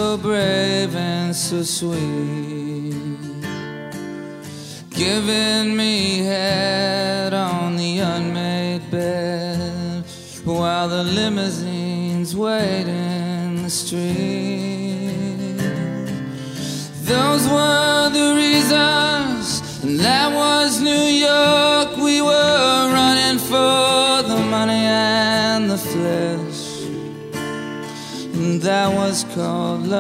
so brave and so sweet, giving me head on the unmade bed while the limousines wait in the street. Those were the reasons, and that was New York. We were running for the money and the flesh, and that was called love.